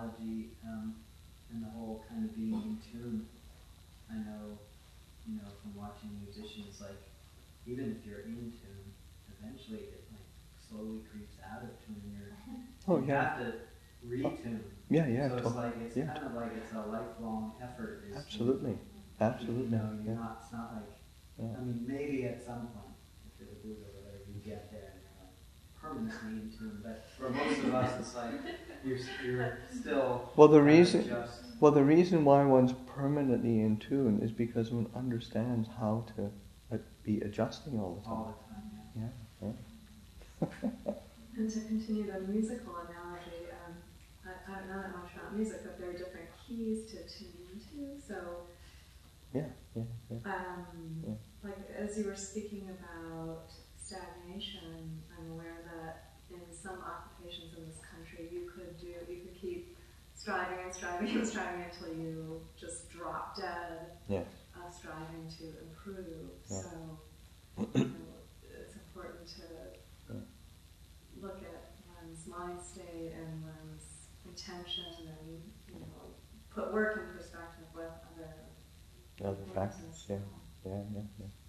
analogy, and the whole kind of being in tune. I know, from watching musicians, like, even if you're in tune, eventually it like slowly creeps out of tune, and you have to retune. So it's like, it's kind of like it's a lifelong effort. Absolutely. You're not, it's not like, I mean, maybe at some point, if you're the Buddha or whatever, you get there and you're like permanently in tune. But for most of us, it's like you're still. Well, the reason why one's permanently in tune is because one understands how to be adjusting all the time. All the time, yeah. And to continue the musical analogy, I don't know that much about music, but there are different keys to tune into. So, like as you were speaking about stagnation, I'm aware that in some occupations in this country, you could keep striving and striving and striving until you just drop dead. Yes. Striving to improve. Yeah. So it's important to look at one's mind state and one's intention, and put work in perspective with other factors. Yeah.